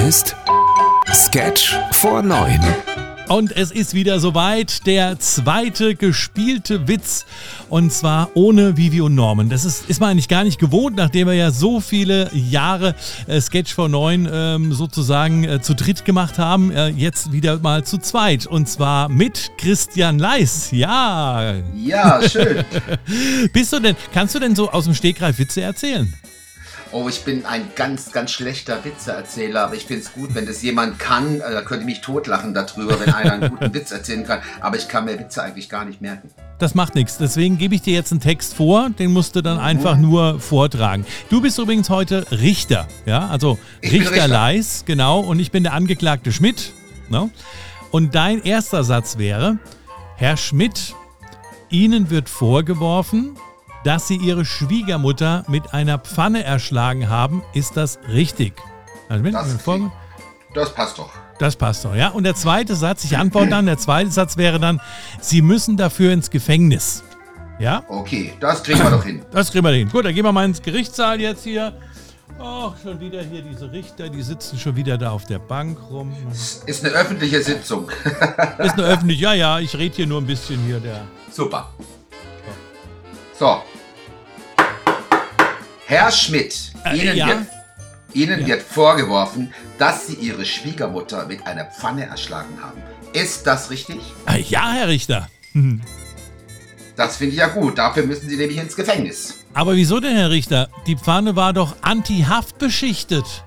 ist Sketch vor 9. Und es ist wieder soweit, der zweite gespielte Witz, und zwar ohne Vivi und Norman. Das ist man eigentlich gar nicht gewohnt, nachdem wir ja so viele Jahre Sketch vor 9 sozusagen zu dritt gemacht haben, jetzt wieder mal zu zweit, und zwar mit Christian Leis. Ja, schön. Kannst du denn so aus dem Stegreif Witze erzählen? Oh, ich bin ein ganz, ganz schlechter Witzeerzähler, aber ich finde es gut, wenn das jemand kann. Da könnte ich mich totlachen darüber, wenn einer einen guten Witz erzählen kann. Aber ich kann mir Witze eigentlich gar nicht merken. Das macht nichts. Deswegen gebe ich dir jetzt einen Text vor, den musst du dann einfach nur vortragen. Du bist übrigens heute Richter, ja, also Richter Leis, genau, und ich bin der Angeklagte Schmidt. Ne? Und dein erster Satz wäre: Herr Schmidt, Ihnen wird vorgeworfen, dass Sie Ihre Schwiegermutter mit einer Pfanne erschlagen haben. Ist das richtig? Das passt doch. Das passt doch, ja. Und der zweite Satz, ich antworte dann, der zweite Satz wäre dann: Sie müssen dafür ins Gefängnis. Ja? Okay, das kriegen wir doch hin. Das kriegen wir hin. Gut, dann gehen wir mal ins Gerichtssaal jetzt hier. Ach, schon wieder hier diese Richter, die sitzen schon wieder da auf der Bank rum. Ist eine öffentliche Sitzung. Ist eine öffentliche, ja, ich rede hier nur ein bisschen hier. Super. So. Herr Schmidt, Ihnen wird vorgeworfen, dass Sie Ihre Schwiegermutter mit einer Pfanne erschlagen haben. Ist das richtig? Ja, Herr Richter. Das finde ich ja gut. Dafür müssen Sie nämlich ins Gefängnis. Aber wieso denn, Herr Richter? Die Pfanne war doch anti-haftbeschichtet.